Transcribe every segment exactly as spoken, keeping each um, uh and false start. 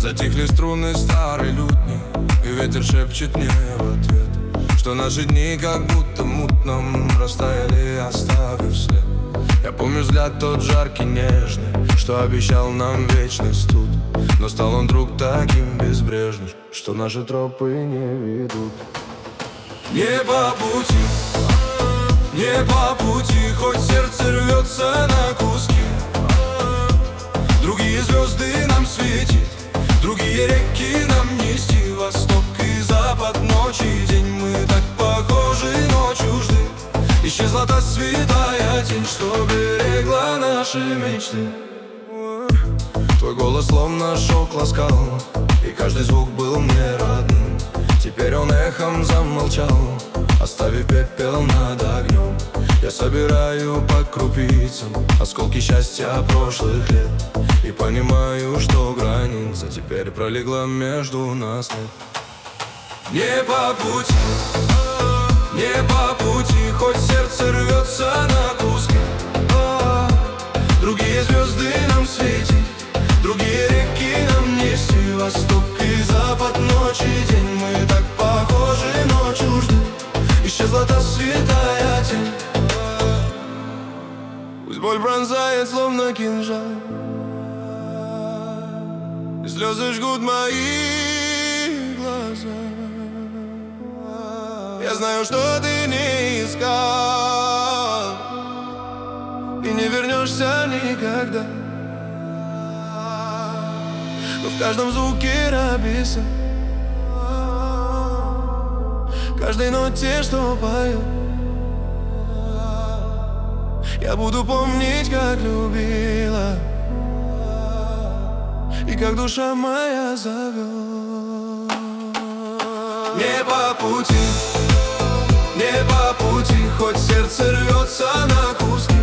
Затихли струны старой лютни, и ветер шепчет мне в ответ, что наши дни как будто мутном растаяли, оставив след. Я помню взгляд тот жаркий, нежный, что обещал нам вечность тут, но стал он вдруг таким безбрежным, что наши тропы не ведут. Не по пути, не по пути, хоть сердце рвется на куски. Другие звезды нам светить, другие реки нам нести, восток и запад, ночь и день. Мы так похожи, но чужды. Исчезла та святая тень, что берегла наши мечты. Твой голос словно шелк ласкал, и каждый звук был мне родным. Теперь он эхом замолчал, оставив пепел над огнем. Я собираю по крупицам осколки счастья прошлых лет, и понимаю, что граница теперь пролегла между нас. Не по пути, не по пути, хоть сердце рвется на куски. Другие звезды нам светить, другие реки нам нести, восток и запад, ночь и день. Мы так похожи, но чужды. Исчезла та святая тень. Пусть боль пронзает, словно кинжал, и слезы жгут мои глаза. Я знаю, что ты не искал и не вернешься никогда, но в каждом звуке рабиса, каждой ноте, что пою, я буду помнить, как любила и как душа моя зовет. Не по пути, не по пути, хоть сердце рвется на куски.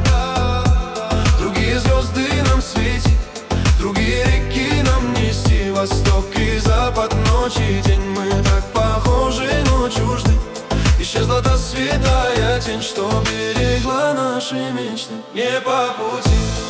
Другие звезды нам светить, другие реки нам нести, восток и запад, ночь и день. Мы так похожи, но чужды. Исчезла та святая тень, что берегла наши мечты. Не по пути.